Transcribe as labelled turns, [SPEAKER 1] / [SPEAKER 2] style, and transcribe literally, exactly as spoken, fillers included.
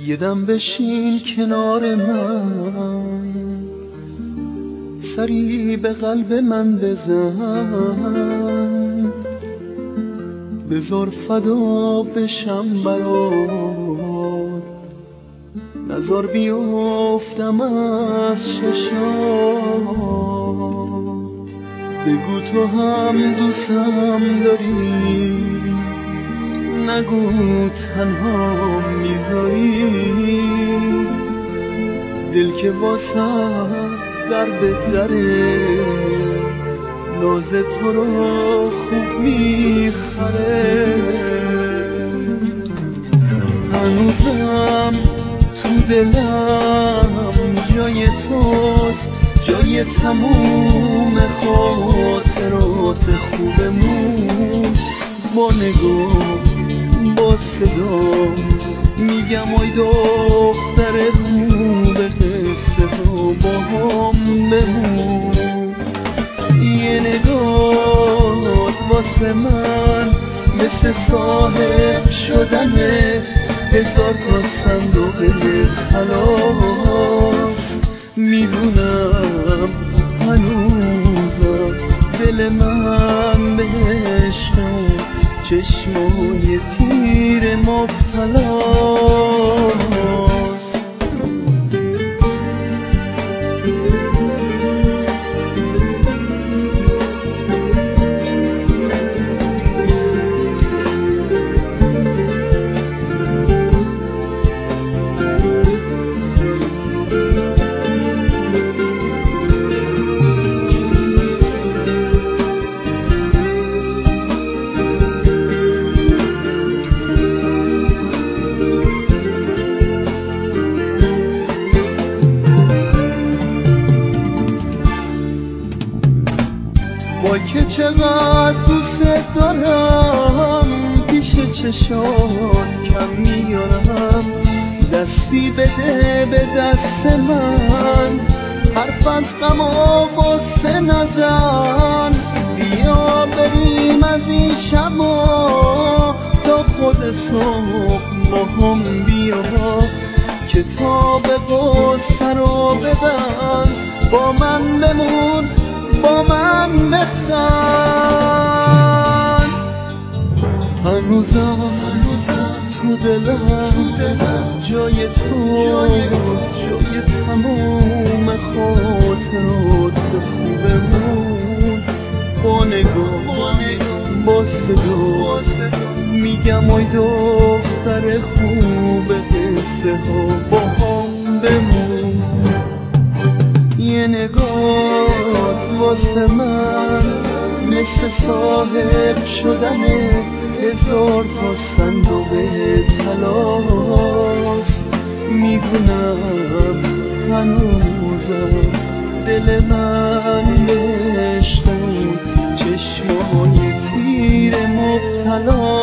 [SPEAKER 1] یه دم بشین کنار من، سری به قلب من بزن، بذار فدا بشم برات، نذار بیافتم از چشات. بگو تو هم دوستم داری، نگو تنها میذاری، دل که واسه در بهتره، ناز تو رو خوب میخره. هنوزم تو دلم جای توست، جای تموم خاطرات خوبمون. با نگاه با صدا میگم ای دختر خوب، قصه ها با هم بمون. یه نگاه واسه من مثل صاحب شدنه، هزار تا صندوق خلاص. میدونم هنوزم دل من به عشق چشمای تیر مبتلاست. وای که چقدر دوست دارم، پیش چشات کم میارم. دستی بده به دست من، حرف از غم و غصه نزن. بیا بریم از این شبا تا خود صبح با هم بیا، کتاب غصه رو ببند، با من بمون با من بخند. هنوزم تو دلم جای تو، جای تموم خاطرات خوبمون. با نگاه با صدا میگم ای دختر خوب، قصه ها با هم بمون. یه نگاه واسه من مثل صاحب شدنه، هزار تا صندوق طلاست. میدونم هنوزم دل من به عشق چشمای تیر مبتلاست.